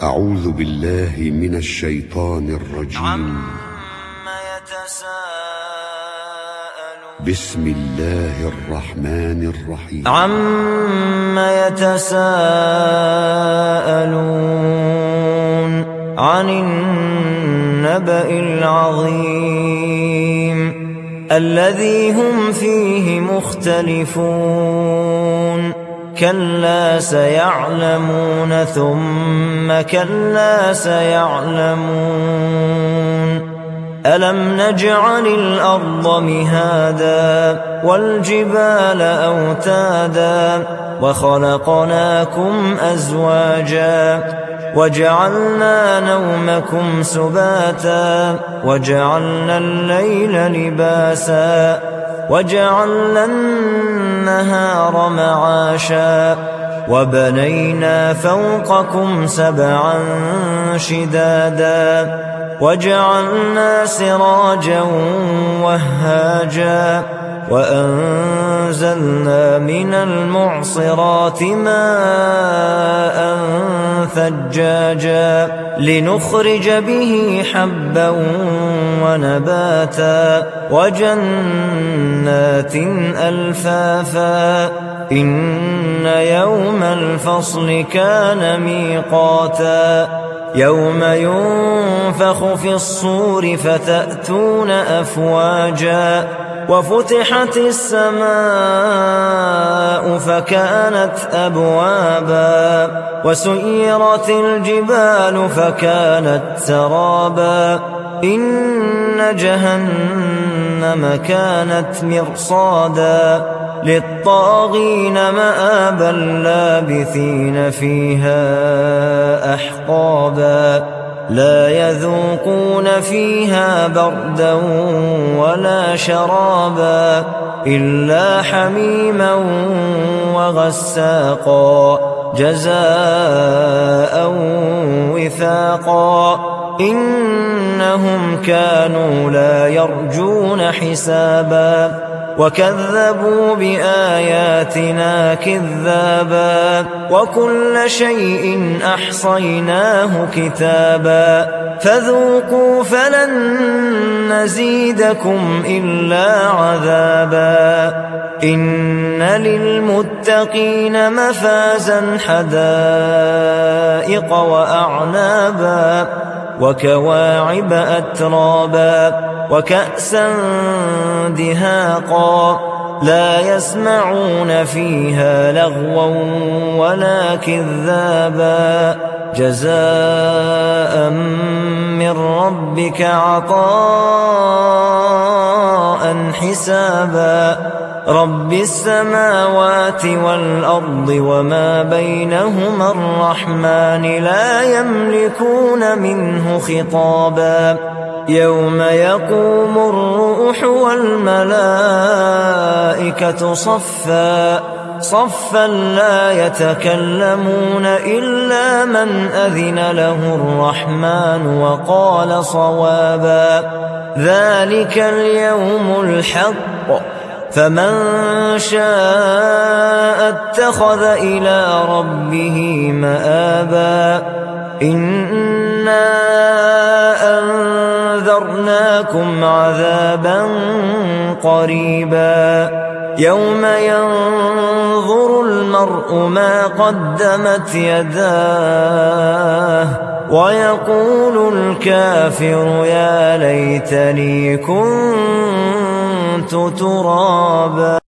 أعوذ بالله من الشيطان الرجيم. عما يتساءلون. بسم الله الرحمن الرحيم. عما يتساءلون عن النبأ العظيم الذي هم فيه مختلفون. كلا سيعلمون ثم كلا سيعلمون. ألم نجعل الأرض مهادا والجبال أوتادا وخلقناكم أزواجا وجعلنا نومكم سباتا وجعلنا الليل لباسا وجعلنا النهار معاشا وبنينا فوقكم سبعا شدادا وجعلنا سراجا وهاجا وأنزلنا من المعصرات ماء ثجاجا لنخرج به حبا ونباتا وجنات ألفافا. إن يوم الفصل كان ميقاتا يوم ينفخ في الصور فتأتون أفواجا وفتحت السماء فكانت أبوابا وسيرت الجبال فكانت سرابا. إن جهنم كانت مرصادا للطاغين مآبا لابثين فيها أحقابا. لا يذوقون فيها بردا ولا شرابا إلا حميما وغساقا جزاء وفاقا. إنهم كانوا لا يرجون حسابا وكذبوا بآياتنا كذابا وكل شيء أحصيناه كتابا. فذوقوا فلن نزيدكم إلا عذابا. إن للمتقين مفازا حدائق وأعنابا وكواعب أترابا وكأسا دهاقا لا يسمعون فيها لغوا ولا كذابا جزاء من ربك عطاء حسابا. رب السماوات والأرض وما بينهما الرحمن لا يملكون منه خطابا. يوم يقوم الروح والملائكة صفا صفا لا يتكلمون إلا من أذن له الرحمن وقال صوابا. ذلك اليوم الحق فمن شاء اتخذ إلى ربه مآبا. إنا أنذرناكم عذابا قريبا يوم ينظر المرء ما قدمت يداه ويقول الكافر يا ليتني كنت ترابا.